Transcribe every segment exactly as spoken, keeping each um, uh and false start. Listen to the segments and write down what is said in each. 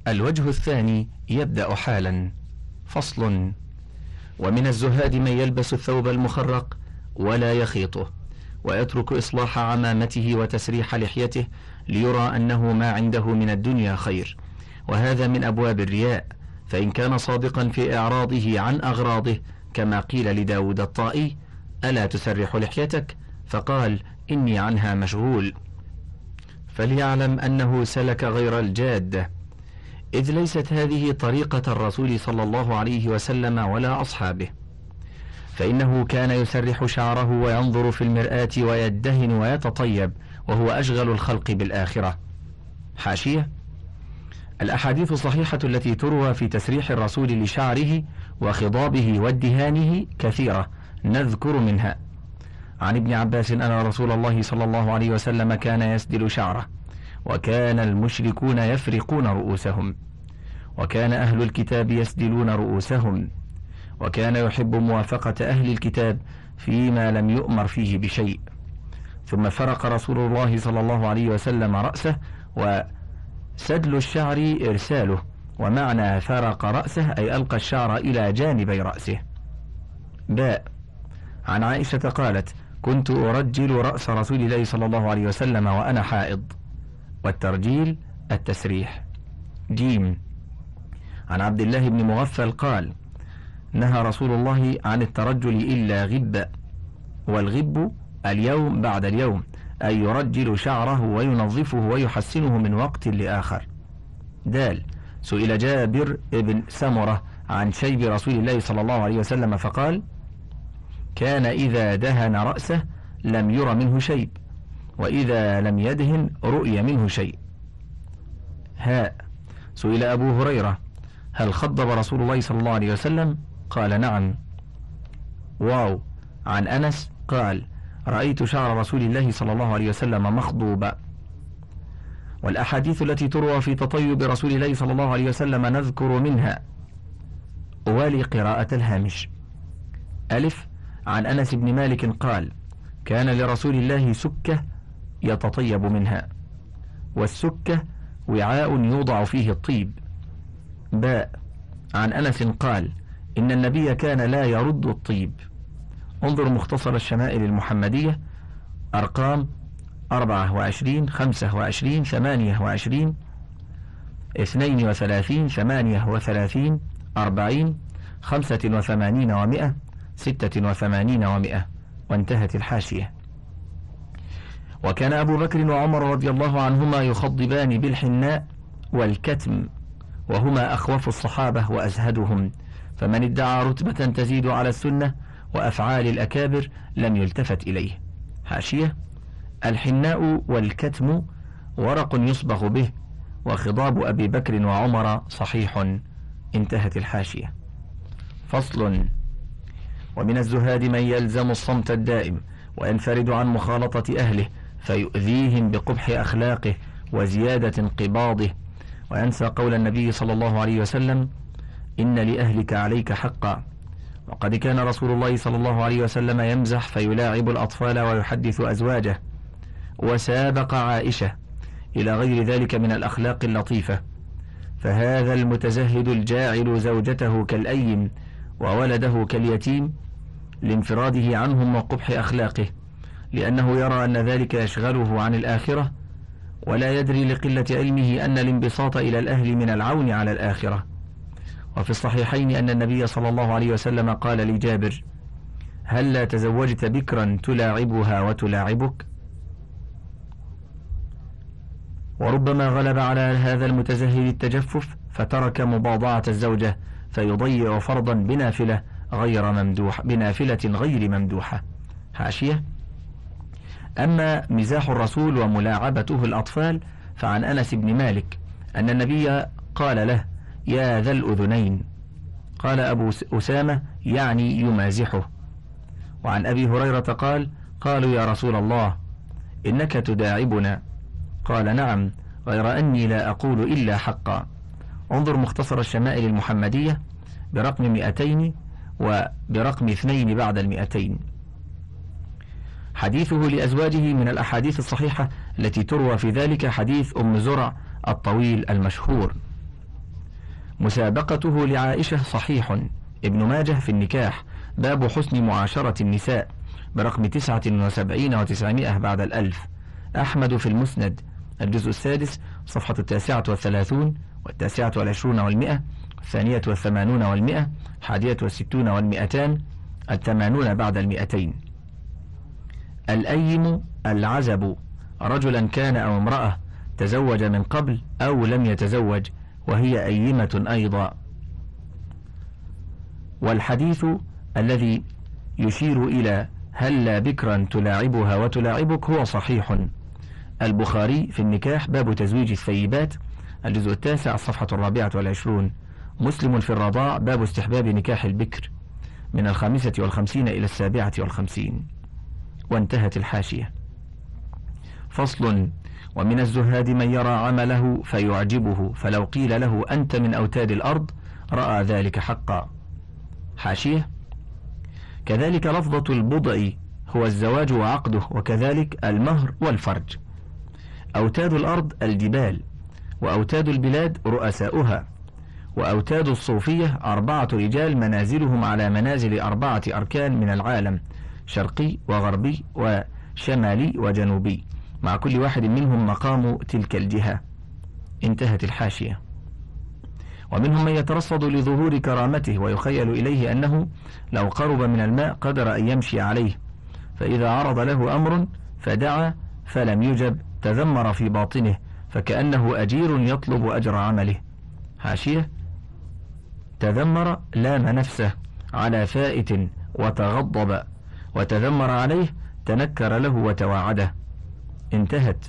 الوجه الثاني يبدأ حالا. فصل. ومن الزهاد من يلبس الثوب المخرق ولا يخيطه، ويترك إصلاح عمامته وتسريح لحيته ليرى أنه ما عنده من الدنيا خير، وهذا من أبواب الرياء، فإن كان صادقا في إعراضه عن أغراضه كما قيل لداود الطائي: ألا تسرح لحيتك؟ فقال: إني عنها مشغول، فليعلم أنه سلك غير الجادة، إذ ليست هذه طريقة الرسول صلى الله عليه وسلم ولا أصحابه، فإنه كان يسرح شعره وينظر في المرآة ويدهن ويتطيب، وهو أشغل الخلق بالآخرة. حاشية: الأحاديث الصحيحة التي تروى في تسريح الرسول لشعره وخضابه وادهانه كثيرة، نذكر منها: عن ابن عباس أن رسول الله صلى الله عليه وسلم كان يسدل شعره، وكان المشركون يفرقون رؤوسهم، وكان أهل الكتاب يسدلون رؤوسهم، وكان يحب موافقة أهل الكتاب فيما لم يؤمر فيه بشيء. ثم فرق رسول الله صلى الله عليه وسلم رأسه، وسدل الشعر إرساله، ومعنى فرق رأسه أي ألقى الشعر إلى جانبي رأسه. باء. عن عائشة قالت: كنت أرجل رأس رسول الله صلى الله عليه وسلم وأنا حائض، والترجيل التسريح. جيم. عن عبد الله بن مغفل قال: نهى رسول الله عن الترجل إلا غب، والغب اليوم بعد اليوم، أي يرجل شعره وينظفه ويحسنه من وقت لآخر. دال. سئل جابر بن سمرة عن شيب رسول الله صلى الله عليه وسلم فقال: كان إذا دهن رأسه لم ير منه شيب، وإذا لم يدهن رؤي منه شيء. هاء. سئل أبو هريرة: هل خضب رسول الله صلى الله عليه وسلم؟ قال: نعم. واو. عن أنس قال: رأيت شعر رسول الله صلى الله عليه وسلم مخضوبا. والأحاديث التي تروى في تطيب رسول الله صلى الله عليه وسلم نذكر منها. أوالي قراءة الهامش. ألف. عن أنس بن مالك قال: كان لرسول الله سكة يتطيب منها، والسكة وعاء يوضع فيه الطيب. باء. عن أنس قال: إن النبي كان لا يرد الطيب. انظر مختصر الشمائل المحمدية، أرقام أربعة وعشرين، خمسة وعشرين، ثمانية وعشرين، اثنين وثلاثين، ثمانية وثلاثين، أربعين، خمسة وثمانين ومئة، ستة وثمانين ومئة. وانتهت الحاشية. وكان أبو بكر وعمر رضي الله عنهما يخضبان بالحناء والكتم، وهما أخوف الصحابة وأزهدهم، فمن ادعى رتبة تزيد على السنة وأفعال الأكابر لم يلتفت إليه. حاشية: الحناء والكتم ورق يصبغ به، وخضاب أبي بكر وعمر صحيح. انتهت الحاشية. فصل. ومن الزهاد من يلزم الصمت الدائم وينفرد عن مخالطة أهله فيؤذيهم بقبح أخلاقه وزيادة انقباضه، وينسى قول النبي صلى الله عليه وسلم: إن لأهلك عليك حقا. وقد كان رسول الله صلى الله عليه وسلم يمزح فيلاعب الأطفال ويحدث أزواجه، وسابق عائشة إلى غير ذلك من الأخلاق اللطيفة. فهذا المتزهد الجاعل زوجته كالأيم وولده كاليتيم لانفراده عنهم وقبح أخلاقه، لأنه يرى أن ذلك يشغله عن الآخرة، ولا يدري لقلة علمه أن الانبساط إلى الأهل من العون على الآخرة. وفي الصحيحين أن النبي صلى الله عليه وسلم قال لجابر: هل لا تزوجت بكرا تلاعبها وتلاعبك؟ وربما غلب على هذا المتزهد التجفف فترك مباضعة الزوجة فيضيع فرضا بنافلة غير ممدوح بنافلة غير ممدوحة. حاشية: أما مزاح الرسول وملاعبته الأطفال فعن أنس بن مالك أن النبي قال له: يا ذا الأذنين. قال أبو أسامة: يعني يمازحه. وعن أبي هريرة قال: قالوا يا رسول الله إنك تداعبنا. قال: نعم، غير أني لا أقول إلا حقا. انظر مختصر الشمائل المحمدية برقم مئتين وبرقم اثنين بعد المئتين. حديثه لأزواجه من الأحاديث الصحيحة التي تروى في ذلك حديث أم زرع الطويل المشهور. مسابقته لعائشة صحيح. ابن ماجه في النكاح باب حسن معاشرة النساء برقم تسعة وسبعين وتسعمائة بعد الألف. أحمد في المسند الجزء السادس صفحة التاسعة والثلاثون والتاسعة والعشرون والمئة، الثانية والثمانون والمئة، الحادية والستون والمئتان، الثمانون بعد المئتين. الأيم العزب رجلا كان أو امرأة تزوج من قبل أو لم يتزوج وهي أيمة أيضا. والحديث الذي يشير إلى هل بكرا تلاعبها وتلاعبك هو صحيح. البخاري في النكاح باب تزويج الثيبات الجزء التاسع الصفحة الرابعة والعشرون. مسلم في الرضاع باب استحباب نكاح البكر من الخامسة والخمسين إلى السابعة والخمسين. وانتهت الحاشية. فصل. ومن الزهاد من يرى عمله فيعجبه فلو قيل له أنت من أوتاد الأرض رأى ذلك حقا. حاشية. كذلك لفظة البضع هو الزواج وعقده، وكذلك المهر والفرج. أوتاد الأرض الجبال، وأوتاد البلاد رؤساؤها، وأوتاد الصوفية أربعة رجال منازلهم على منازل أربعة أركان من العالم، شرقي وغربي وشمالي وجنوبي، مع كل واحد منهم مقام تلك الجهة. انتهت الحاشية. ومنهم من يترصد لظهور كرامته ويخيل إليه أنه لو قرب من الماء قدر أن يمشي عليه، فإذا عرض له أمر فدعا فلم يجب تذمر في باطنه فكأنه أجير يطلب أجر عمله. حاشية. تذمر لام نفسه على فائت وتغضب، وتذمر عليه تنكر له وتواعده. انتهت.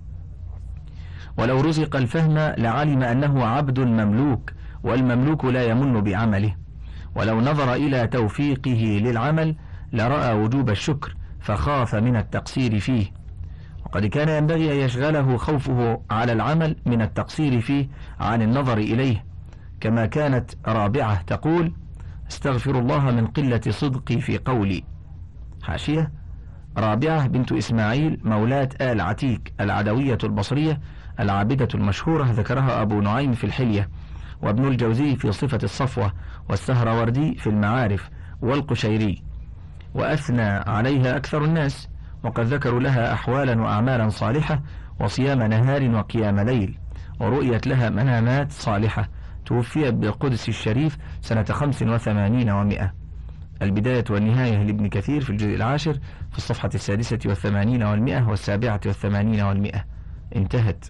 ولو رزق الفهم لعلم أنه عبد مملوك، والمملوك لا يمن بعمله، ولو نظر إلى توفيقه للعمل لرأى وجوب الشكر فخاف من التقصير فيه. وقد كان ينبغي أن يشغله خوفه على العمل من التقصير فيه عن النظر إليه، كما كانت رابعة تقول استغفر الله من قلة صدقي في قولي. حاشية. رابعة بنت إسماعيل مولاة آل عتيك العدوية البصرية العابدة المشهورة، ذكرها أبو نعيم في الحلية، وابن الجوزي في صفة الصفوة، والسهروردي في المعارف، والقشيري، وأثنى عليها أكثر الناس، وقد ذكروا لها أحوالا وأعمالا صالحة وصيام نهار وقيام ليل، ورؤيت لها منامات صالحة. توفيت بالقدس الشريف سنة خمس وثمانين ومئة. البداية والنهاية لابن كثير في الجزء العاشر في الصفحة السادسة والثمانين والمئة والسابعة والثمانين والمئة. انتهت.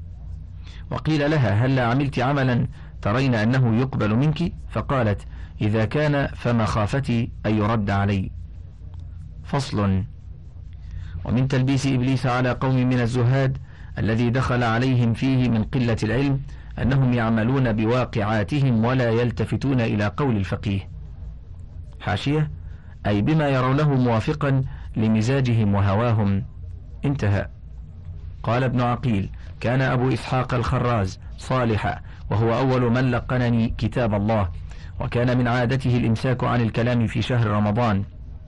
وقيل لها هل عملت عملا ترين أنه يقبل منك؟ فقالت إذا كان فمخافتي أن يرد علي. فصل. ومن تلبيس إبليس على قوم من الزهاد الذي دخل عليهم فيه من قلة العلم أنهم يعملون بواقعاتهم ولا يلتفتون إلى قول الفقيه. حاشية. أي بما يرونه موافقا لمزاجهم وهواهم. انتهى. قال ابن عقيل كان أبو إسحاق الخراز صالحا، وهو أول من لقنني كتاب الله، وكان من عادته الإمساك عن الكلام في شهر رمضان،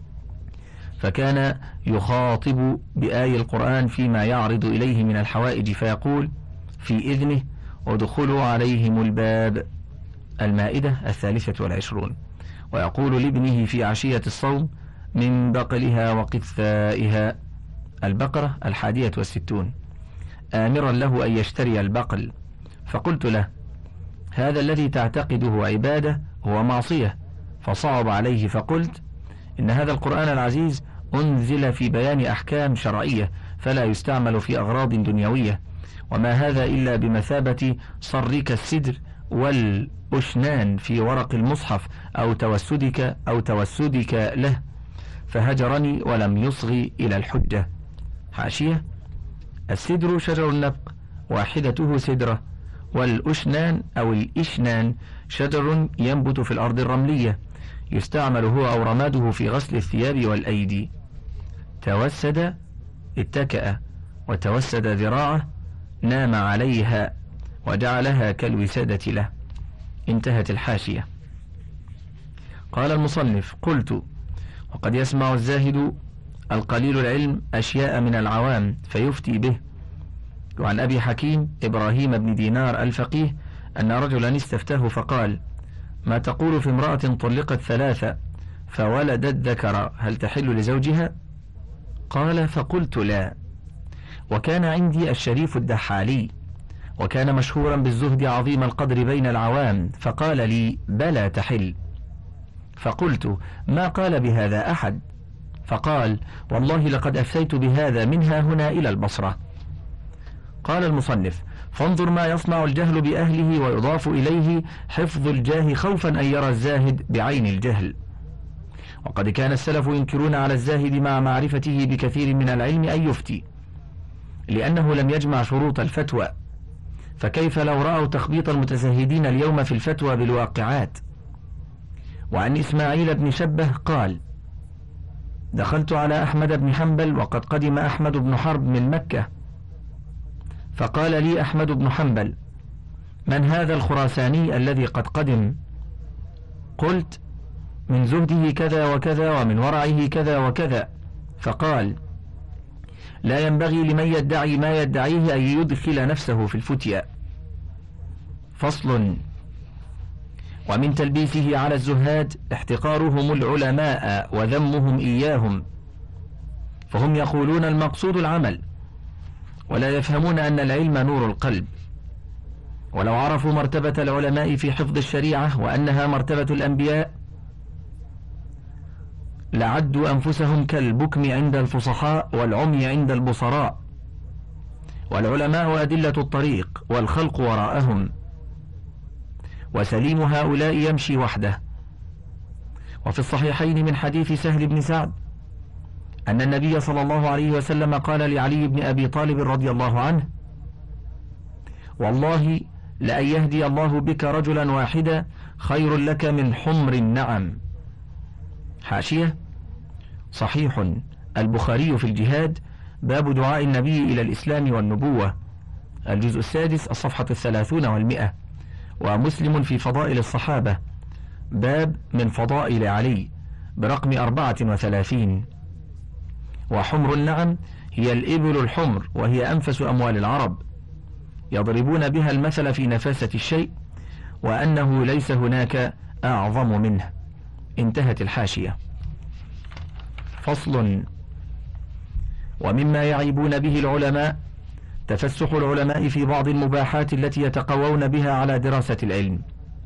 فكان يخاطب بآي القرآن فيما يعرض إليه من الحوائج فيقول في إذنه ادخلوا عليهم الباب، المائدة الثالثة والعشرون، ويقول لابنه في عشية الصوم من بقلها وقثائها، البقرة الحادية والستون، آمرا له أن يشتري البقل. فقلت له هذا الذي تعتقده عبادة هو معصية، فصعب عليه، فقلت إن هذا القرآن العزيز أنزل في بيان أحكام شرعية فلا يستعمل في أغراض دنيوية، وما هذا إلا بمثابة صرك السدر والأشنان في ورق المصحف أو توسدك أو توسدك له، فهجرني ولم يصغي إلى الحجة. حاشية. السدر شجر النبق واحدته سدرة، والأشنان أو الإشنان شجر ينبت في الأرض الرملية يستعمل هو أو رماده في غسل الثياب والأيدي. توسد اتكأ، وتوسد ذراعه نام عليها وجعلها كالوسادة له. انتهت الحاشية. قال المصنف قلت وقد يسمع الزاهد القليل العلم أشياء من العوام فيفتي به. وعن أبي حكيم إبراهيم بن دينار الفقيه أن رجلا استفتاه فقال: ما تقول في امرأة طلقت ثلاثة فولدت ذكر، هل تحل لزوجها؟ قال: فقلت لا. وكان عندي الشريف الدحالي، وكان مشهورا بالزهد عظيم القدر بين العوام، فقال لي: بلى تحل. فقلت: ما قال بهذا أحد؟ فقال: والله لقد أفتيت بهذا منها هنا إلى البصرة. قال المصنف: فانظر ما يصنع الجهل بأهله، ويضاف إليه حفظ الجاه خوفا أن يرى الزاهد بعين الجهل. وقد كان السلف ينكرون على الزاهد مع معرفته بكثير من العلم أن يفتي، لأنه لم يجمع شروط الفتوى، فكيف لو رأوا تخبيط المتزهدين اليوم في الفتوى بالواقعات؟ وعن إسماعيل بن شبه قال: دخلت على أحمد بن حنبل وقد قدم أحمد بن حرب من مكة، فقال لي أحمد بن حنبل: من هذا الخراساني الذي قد قدم؟ قلت: من زهده كذا وكذا، ومن ورعه كذا وكذا. فقال: لا ينبغي لمن يدعي ما يدعيه أن يدخل نفسه في الفتيا. فصل. ومن تلبيسه على الزهاد احتقارهم العلماء وذمهم إياهم، فهم يقولون المقصود العمل، ولا يفهمون أن العلم نور القلب. ولو عرفوا مرتبة العلماء في حفظ الشريعة وأنها مرتبة الأنبياء لعدوا أنفسهم كالبكم عند الفصحاء والعمي عند البصراء. والعلماء أدلة الطريق والخلق وراءهم، وسليم هؤلاء يمشي وحده. وفي الصحيحين من حديث سهل بن سعد أن النبي صلى الله عليه وسلم قال لعلي بن أبي طالب رضي الله عنه: والله لأن يهدي الله بك رجلا واحدا خير لك من حمر النعم. حاشية: صحيح البخاري في الجهاد، باب دعاء النبي إلى الإسلام والنبوة، الجزء السادس الصفحة الثلاثون والمئة. ومسلم في فضائل الصحابة، باب من فضائل علي، برقم أربعة وثلاثين. وحمر النعم هي الإبل الحمر، وهي أنفس أموال العرب، يضربون بها المثل في نفاسة الشيء، وأنه ليس هناك أعظم منه. انتهت الحاشية. فصل. ومما يعيبون به العلماء تفسح العلماء في بعض المباحات التي يتقوون بها على دراسة العلم،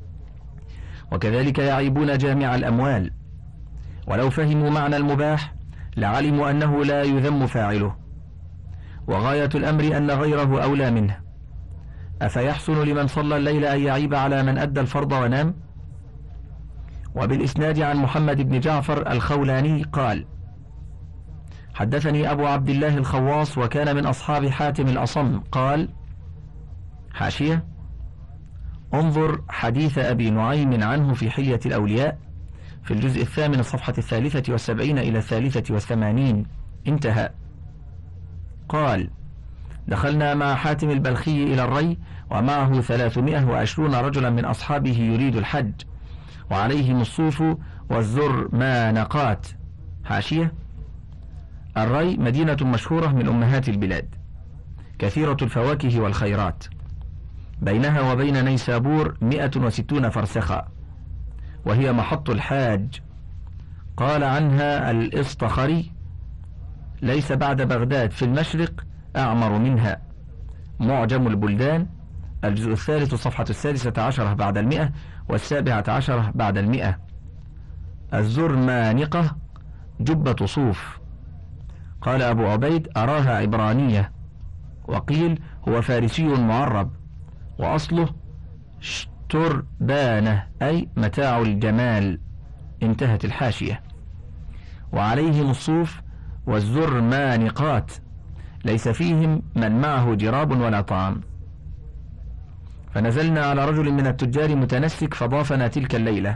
وكذلك يعيبون جامع الأموال، ولو فهموا معنى المباح لعلموا أنه لا يذم فاعله، وغاية الأمر أن غيره أولى منه. أفيحسن لمن صلى الليل أن يعيب على من أدى الفرض ونام؟ وبالإسناد عن محمد بن جعفر الخولاني قال: حدثني أبو عبد الله الخواص، وكان من أصحاب حاتم الأصم، قال: حاشية: انظر حديث أبي نعيم عنه في حلية الأولياء في الجزء الثامن الصفحة الثالثة والسبعين إلى الثالثة والثمانين. انتهى. قال: دخلنا مع حاتم البلخي إلى الري، ومعه ثلاثمائة وعشرون رجلا من أصحابه يريد الحج، وعليهم الصوف والزرمانقات. حاشية: الري مدينة مشهورة من أمهات البلاد، كثيرة الفواكه والخيرات، بينها وبين نيسابور مئة وستون فرسخا، وهي محط الحاج. قال عنها الإصطخري: ليس بعد بغداد في المشرق أعمر منها. معجم البلدان، الجزء الثالث الصفحة السادسة عشرة بعد المئة والسابعة عشرة بعد المئة. الزرمانقة جبة صوف. قال أبو عبيد: أراها عبرانية، وقيل هو فارسي معرب، وأصله شتربانة أي متاع الجمال. انتهت الحاشية. وعليهم الصوف والزرمانقات، ليس فيهم من معه جراب ولا طعام. فنزلنا على رجل من التجار متنسك فضافنا تلك الليلة،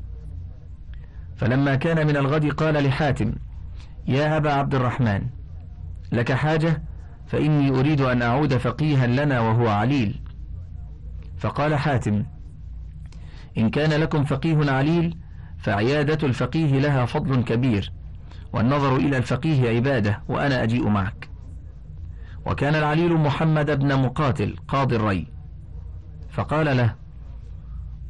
فلما كان من الغد قال لحاتم: يا أبا عبد الرحمن، لك حاجة؟ فإني أريد أن أعود فقيها لنا وهو عليل. فقال حاتم: إن كان لكم فقيه عليل فعيادة الفقيه لها فضل كبير، والنظر إلى الفقيه عبادة، وأنا أجيء معك. وكان العليل محمد بن مقاتل قاضي الري، فقال له: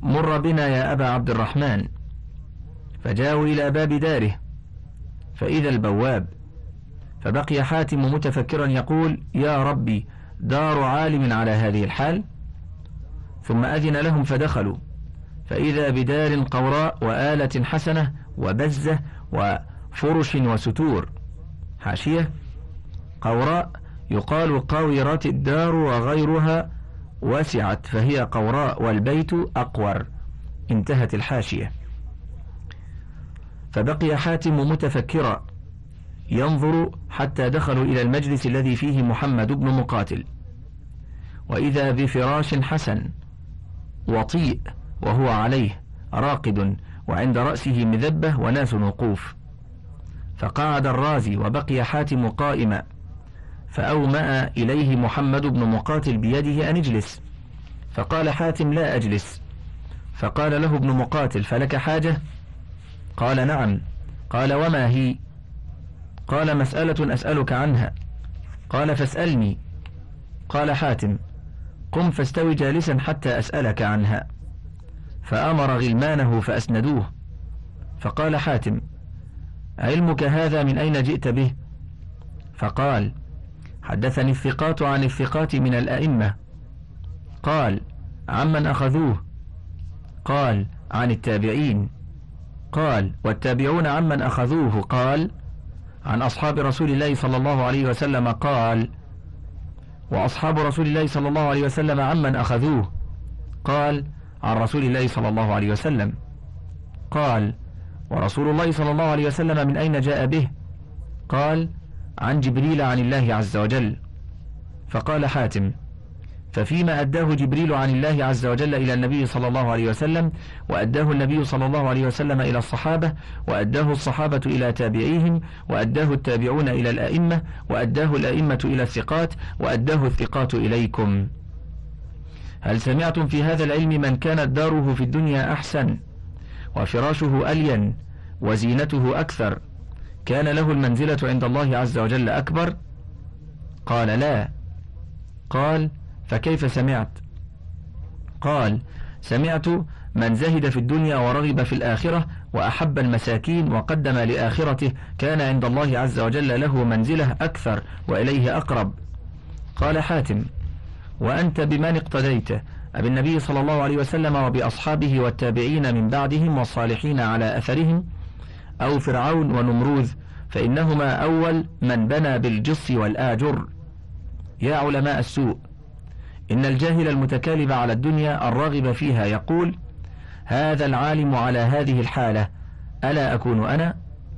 مر بنا يا أبا عبد الرحمن. فجاءوا إلى باب داره فإذا البواب، فبقي حاتم متفكرا يقول يا ربي دار عالم على هذه الحال. ثم أذن لهم فدخلوا فإذا بدار قوراء وآلة حسنة وبزة وفرش وستور. حاشية: قوراء يقال قاورات الدار وغيرها وسعت فهي قوراء والبيت أقور. انتهت الحاشية. فبقي حاتم متفكرا ينظر حتى دخلوا إلى المجلس الذي فيه محمد بن مقاتل، وإذا بفراش حسن وطيء وهو عليه راقد وعند رأسه مذبة وناس وقوف. فقعد الرازي وبقي حاتم قائما، فأومأ إليه محمد بن مقاتل بيده أن اجلس، فقال حاتم لا أجلس. فقال له ابن مقاتل فلك حاجة؟ قال نعم. قال وما هي؟ قال مسألة أسألك عنها. قال فاسألني. قال حاتم قم فاستوي جالسا حتى أسألك عنها. فأمر غلمانه فأسندوه. فقال حاتم علمك هذا من أين جئت به؟ فقال حدثني الثقات عن الثقات من الأئمة. قال عمن أخذوه؟ قال عن التابعين. قال والتابعون عمن أخذوه؟ قال عن أصحاب رسول الله صلى الله عليه وسلم. قال وأصحاب رسول الله صلى الله عليه وسلم عمن أخذوه؟ قال عن رسول الله صلى الله عليه وسلم. قال ورسول الله صلى الله عليه وسلم من أين جاء به؟ قال عن جبريل عن الله عز وجل. فقال حاتم ففيما أداه جبريل عن الله عز وجل إلى النبي صلى الله عليه وسلم، وأداه النبي صلى الله عليه وسلم إلى الصحابة، وأداه الصحابة إلى تابعيهم، وأداه التابعون إلى الأئمة، وأداه الأئمة إلى الثقات، وأداه الثقات إليكم. هل سمعتم في هذا العلم من كانت داره في الدنيا أحسن وفراشه ألين وزينته أكثر كان له المنزلة عند الله عز وجل أكبر؟ قال لا. قال فكيف سمعت؟ قال سمعت من زهد في الدنيا ورغب في الآخرة وأحب المساكين وقدم لآخرته كان عند الله عز وجل له منزلة أكثر وإليه أقرب. قال حاتم وأنت بمن اقتديت؟ أبالنبي صلى الله عليه وسلم وبأصحابه والتابعين من بعدهم والصالحين على أثرهم، أو فرعون ونمروذ فإنهما أول من بنى بالجص والآجر؟ يا علماء السوء، إن الجاهل المتكالب على الدنيا الراغب فيها يقول هذا العالم على هذه الحالة ألا أكون أنا؟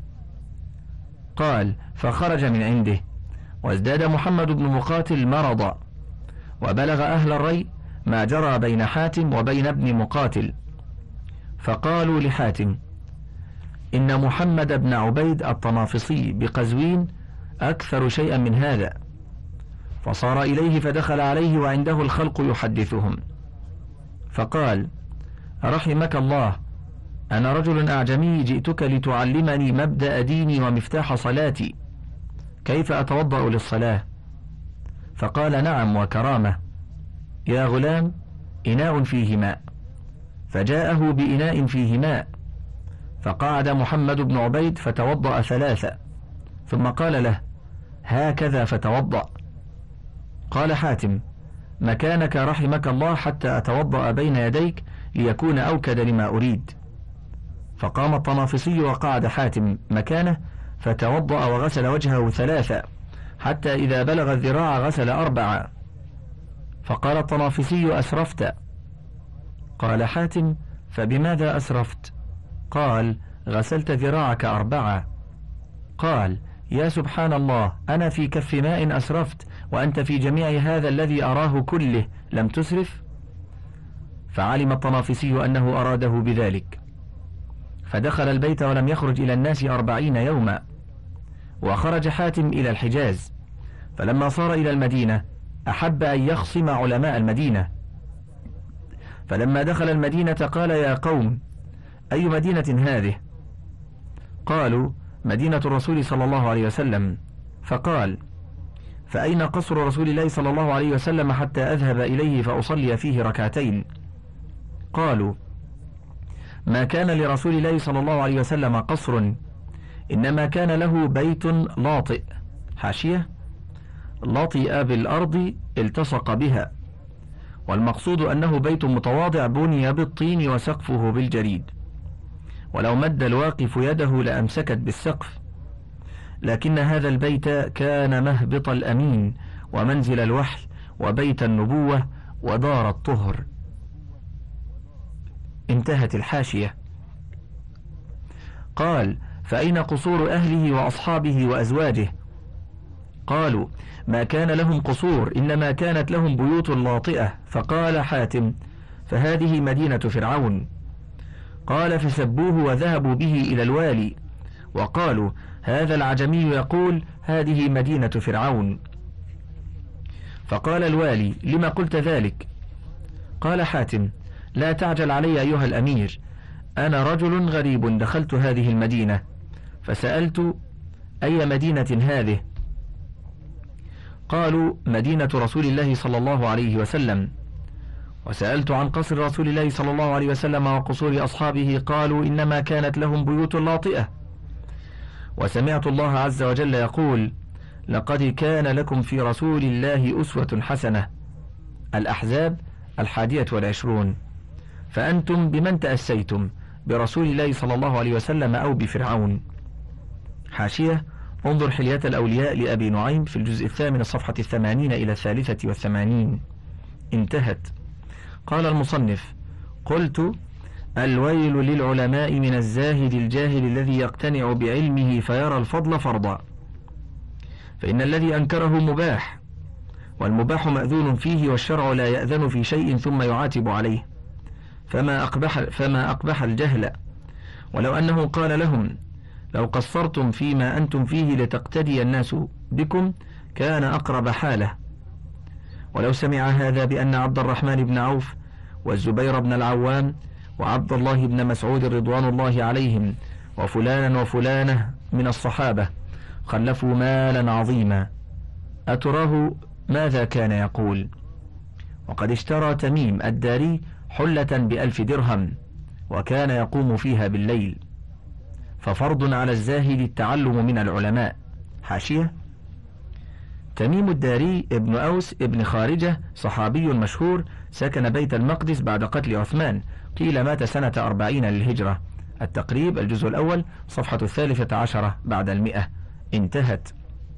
قال فخرج من عنده، وازداد محمد بن مقاتل مرضا، وبلغ أهل الري ما جرى بين حاتم وبين ابن مقاتل، فقالوا لحاتم إن محمد بن عبيد الطنافسي بقزوين أكثر شيئا من هذا. فصار إليه فدخل عليه وعنده الخلق يحدثهم، فقال رحمك الله، أنا رجل أعجمي جئتك لتعلمني مبدأ ديني ومفتاح صلاتي، كيف أتوضأ للصلاة؟ فقال نعم وكرامة، يا غلام إناء فيه ماء. فجاءه بإناء فيه ماء، فقعد محمد بن عبيد فتوضأ ثلاثة، ثم قال له هكذا فتوضأ. قال حاتم مكانك رحمك الله حتى أتوضأ بين يديك ليكون أوكد لما أريد. فقام الطنافسي وقعد حاتم مكانه فتوضأ وغسل وجهه ثلاثة حتى إذا بلغ الذراع غسل أربعة. فقال الطنافسي أسرفت. قال حاتم فبماذا أسرفت؟ قال غسلت ذراعك أربعة. قال يا سبحان الله، أنا في كف ماء أسرفت وأنت في جميع هذا الذي أراه كله لم تسرف؟ فعلم الطنافسي أنه أراده بذلك، فدخل البيت ولم يخرج إلى الناس أربعين يوما. وخرج حاتم إلى الحجاز، فلما صار إلى المدينة أحب أن يخصم علماء المدينة، فلما دخل المدينة قال يا قوم أي مدينة هذه؟ قالوا مدينة الرسول صلى الله عليه وسلم. فقال فأين قصر رسول الله صلى الله عليه وسلم حتى أذهب إليه فأصلي فيه ركعتين؟ قالوا ما كان لرسول الله صلى الله عليه وسلم قصر، إنما كان له بيت لاطئ. حاشية: لطئ بالأرض التصق بها، والمقصود أنه بيت متواضع بني بالطين وسقفه بالجريد، ولو مد الواقف يده لأمسكت بالسقف، لكن هذا البيت كان مهبط الأمين ومنزل الوحي وبيت النبوة ودار الطهر. انتهت الحاشية. قال: فأين قصور أهله وأصحابه وأزواجه؟ قالوا: ما كان لهم قصور، إنما كانت لهم بيوت لاطئة. فقال حاتم: فهذه مدينة فرعون. قال: فسبوه وذهبوا به إلى الوالي وقالوا: هذا العجمي يقول هذه مدينة فرعون. فقال الوالي: لما قلت ذلك؟ قال حاتم: لا تعجل علي أيها الأمير، أنا رجل غريب دخلت هذه المدينة فسألت: أي مدينة هذه؟ قالوا: مدينة رسول الله صلى الله عليه وسلم. وسألت عن قصر رسول الله صلى الله عليه وسلم وقصور أصحابه، قالوا: إنما كانت لهم بيوت لاطئة. وسمعت الله عز وجل يقول: لقد كان لكم في رسول الله أسوة حسنة. الأحزاب الحادية والعشرون. فأنتم بمن تأسيتم، برسول الله صلى الله عليه وسلم أو بفرعون؟ حاشية: انظر حلية الأولياء لأبي نعيم في الجزء الثامن الصفحة الثمانين إلى الثالثة والثمانين. انتهت. قال المصنف: قلت: الويل للعلماء من الزاهد الجاهل الذي يقتنع بعلمه فيرى الفضل فرضا، فإن الذي أنكره مباح، والمباح مأذون فيه، والشرع لا يأذن في شيء ثم يعاتب عليه، فما أقبح, فما أقبح الجهل. ولو أنه قال لهم: لو قصرتم فيما أنتم فيه لتقتدي الناس بكم، كان أقرب حاله. ولو سمع هذا بأن عبد الرحمن بن عوف والزبير بن العوام وعبد الله بن مسعود رضوان الله عليهم وفلانا وفلانة من الصحابة خلفوا مالا عظيما، أتراه ماذا كان يقول؟ وقد اشترى تميم الداري حلة بألف درهم وكان يقوم فيها بالليل، ففرض على الزاهد التعلم من العلماء. حاشية: تميم الداري ابن أوس ابن خارجة صحابي مشهور، سكن بيت المقدس بعد قتل عثمان، قيل مات سنة أربعين للهجرة. التقريب الجزء الأول صفحة الثالثة عشرة بعد المئة. انتهت.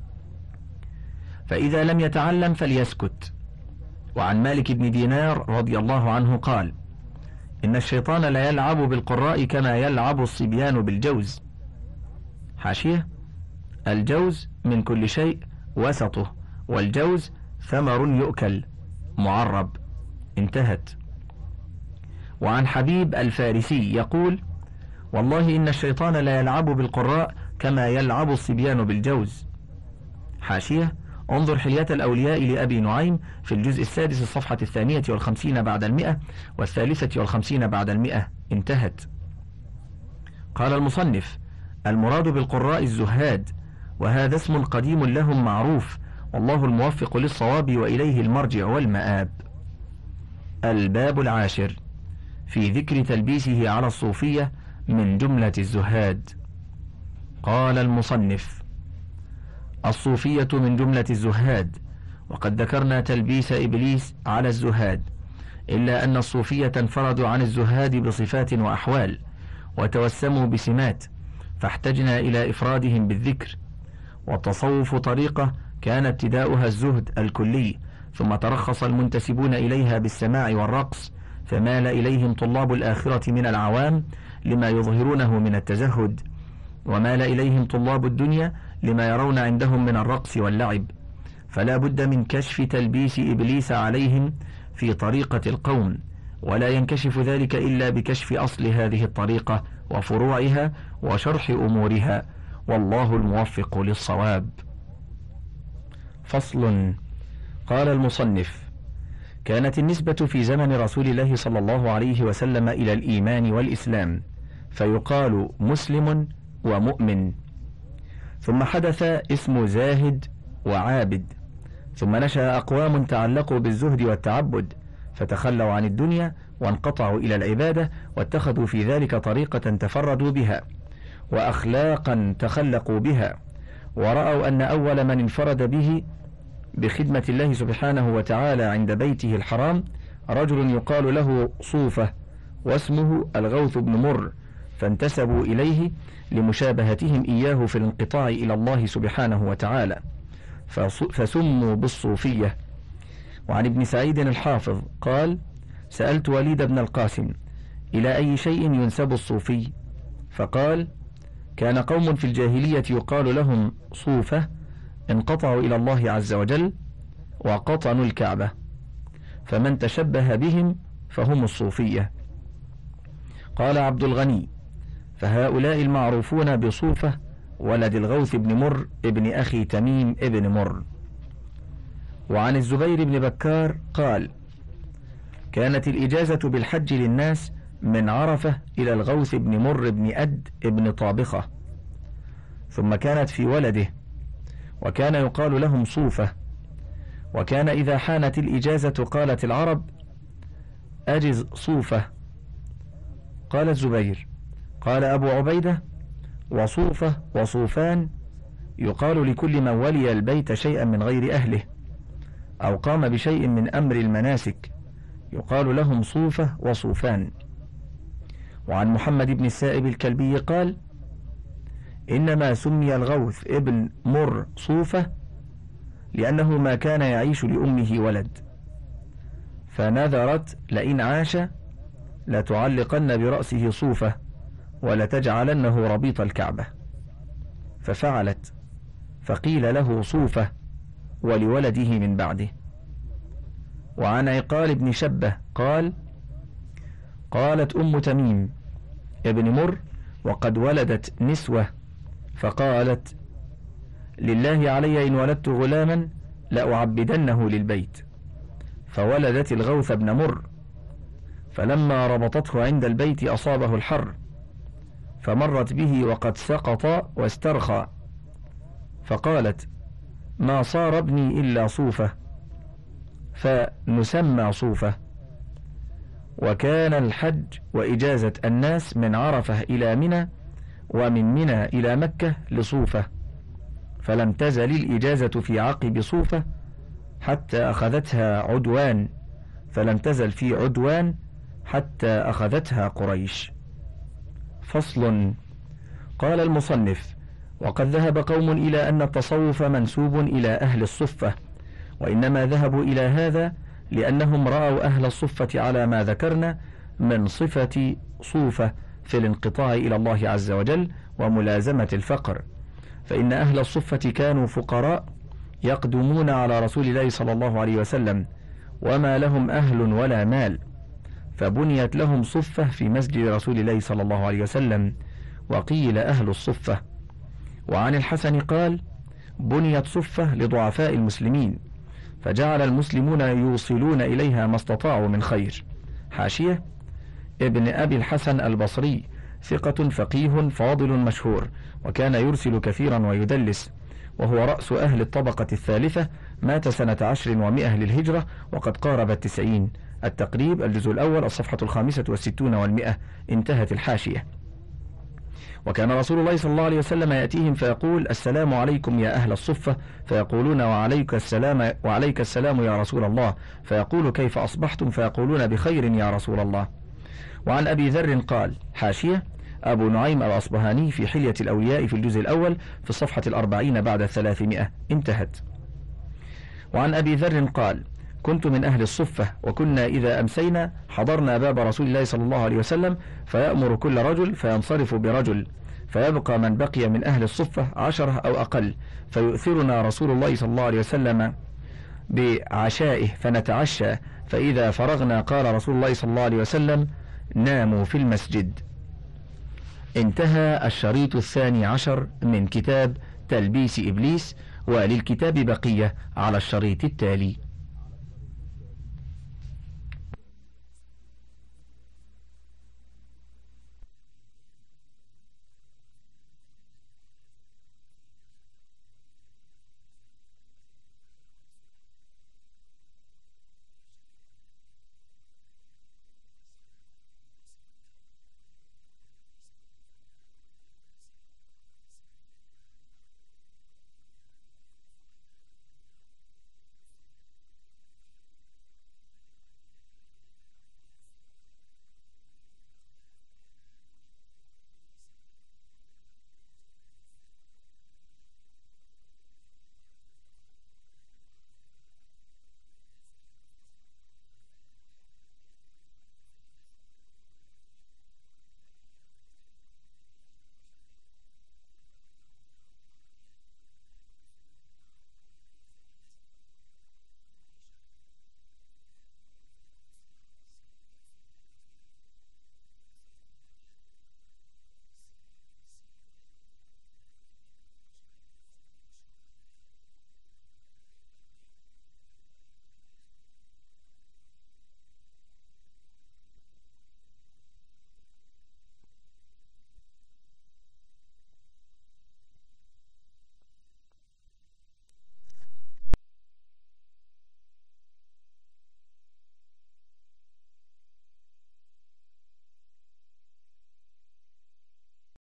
فإذا لم يتعلم فليسكت. وعن مالك بن دينار رضي الله عنه قال: إن الشيطان لا يلعب بالقراء كما يلعب الصبيان بالجوز. حاشية: الجوز من كل شيء وسطه، والجوز ثمر يؤكل معرب. انتهت. وعن حبيب الفارسي يقول: والله إن الشيطان لا يلعب بالقراء كما يلعب الصبيان بالجوز. حاشية: انظر حلية الأولياء لأبي نعيم في الجزء السادس الصفحة الثانية والخمسين بعد المئة والثالثة والخمسين بعد المئة. انتهت. قال المصنف: المراد بالقراء الزهاد، وهذا اسم قديم لهم معروف، والله الموفق للصواب وإليه المرجع والمآب. الباب العاشر في ذكر تلبيسه على الصوفية من جملة الزهاد. قال المصنف: الصوفية من جملة الزهاد، وقد ذكرنا تلبيس إبليس على الزهاد، إلا أن الصوفية انفردوا عن الزهاد بصفات وأحوال، وتوسموا بسمات، فاحتجنا إلى إفرادهم بالذكر. والتصوف طريقة كان ابتداؤها الزهد الكلي، ثم ترخص المنتسبون إليها بالسماع والرقص، فمال إليهم طلاب الآخرة من العوام لما يظهرونه من التزهد، ومال إليهم طلاب الدنيا لما يرون عندهم من الرقص واللعب، فلا بد من كشف تلبيس إبليس عليهم في طريقة القوم، ولا ينكشف ذلك إلا بكشف أصل هذه الطريقة وفروعها وشرح أمورها، والله الموفق للصواب. فصل. قال المصنف: كانت النسبة في زمن رسول الله صلى الله عليه وسلم إلى الإيمان والإسلام، فيقال مسلم ومؤمن، ثم حدث اسم زاهد وعابد، ثم نشأ أقوام تعلقوا بالزهد والتعبد فتخلوا عن الدنيا وانقطعوا إلى العبادة، واتخذوا في ذلك طريقة تفردوا بها وأخلاقا تخلقوا بها، ورأوا أن أول من انفرد به بخدمة الله سبحانه وتعالى عند بيته الحرام رجل يقال له صوفة، واسمه الغوث بن مر، فانتسبوا إليه لمشابهتهم إياه في الانقطاع إلى الله سبحانه وتعالى، فسموا بالصوفية. وعن ابن سعيد الحافظ قال: سألت وليد بن القاسم: إلى أي شيء ينسب الصوفي؟ فقال: كان قوم في الجاهلية يقال لهم صوفة، انقطعوا إلى الله عز وجل وقطنوا الكعبة، فمن تشبه بهم فهم الصوفية. قال عبد الغني: فهؤلاء المعروفون بصوفة ولد الغوث بن مر ابن أخي تميم ابن مر. وعن الزبير بن بكار قال: كانت الإجازة بالحج للناس من عرفة إلى الغوث بن مر بن أد ابن طابخة، ثم كانت في ولده، وكان يقال لهم صوفة. وكان إذا حانت الإجازة قالت العرب: أجز صوفة. قال الزبير: قال أبو عبيدة: وصوفة وصوفان يقال لكل من ولي البيت شيئا من غير أهله أو قام بشيء من أمر المناسك، يقال لهم صوفة وصوفان. وعن محمد بن السائب الكلبي قال: إنما سمي الغوث ابن مر صوفة لأنه ما كان يعيش لأمه ولد، فنذرت لئن عاش لتعلقن برأسه صوفة ولتجعلنه ربيط الكعبة، ففعلت، فقيل له صوفة ولولده من بعده. وعن عقال بن شبة قال: قالت أم تميم ابن مر وقد ولدت نسوة، فقالت: لله علي إن ولدت غلاما لأعبدنه للبيت، فولدت الغوث بن مر، فلما ربطته عند البيت أصابه الحر، فمرت به وقد سقط واسترخى، فقالت: ما صار ابني إلا صوفة، فنسمى صوفة. وكان الحج وإجازة الناس من عرفة إلى منى، ومن منى إلى مكة لصوفة، فلم تزل الإجازة في عقب صوفة حتى أخذتها عدوان، فلم تزل في عدوان حتى أخذتها قريش. فصل. قال المصنف: وقد ذهب قوم إلى أن التصوف منسوب إلى أهل الصفة، وإنما ذهبوا إلى هذا لأنهم رأوا أهل الصفة على ما ذكرنا من صفة صوفة في الانقطاع إلى الله عز وجل وملازمة الفقر، فإن أهل الصفة كانوا فقراء يقدمون على رسول الله صلى الله عليه وسلم وما لهم أهل ولا مال، فبنيت لهم صفة في مسجد رسول الله صلى الله عليه وسلم، وقيل أهل الصفة. وعن الحسن قال: بنيت صفة لضعفاء المسلمين، فجعل المسلمون يوصلون إليها ما استطاعوا من خير. حاشية: ابن أبي الحسن البصري ثقة فقيه فاضل مشهور، وكان يرسل كثيرا ويدلس، وهو رأس أهل الطبقة الثالثة، مات سنة عشر ومئة للهجرة وقد قارب التسعين. التقريب الجزء الأول الصفحة الخامسة والستون والمئة. انتهت الحاشية. وكان رسول الله صلى الله عليه وسلم يأتيهم فيقول: السلام عليكم يا أهل الصفة، فيقولون: وعليك السلام وعليك السلام يا رسول الله، فيقول: كيف أصبحتم؟ فيقولون: بخير يا رسول الله. وعن أبي ذر قال: حاشية: أبو نعيم الأصبهاني في حلية الأولياء في الجزء الأول في الصفحة الأربعين بعد الثلاثمائة. انتهت. وعن أبي ذر قال: كنت من أهل الصفة، وكنا إذا أمسينا حضرنا باب رسول الله صلى الله عليه وسلم، فيأمر كل رجل فينصرف برجل، فيبقى من بقي من أهل الصفة عشرة أو أقل، فيؤثرنا رسول الله صلى الله عليه وسلم بعشائه فنتعشى، فإذا فرغنا قال رسول الله صلى الله عليه وسلم: ناموا في المسجد. انتهى الشريط الثاني عشر من كتاب تلبيس إبليس، وللكتاب بقية على الشريط التالي.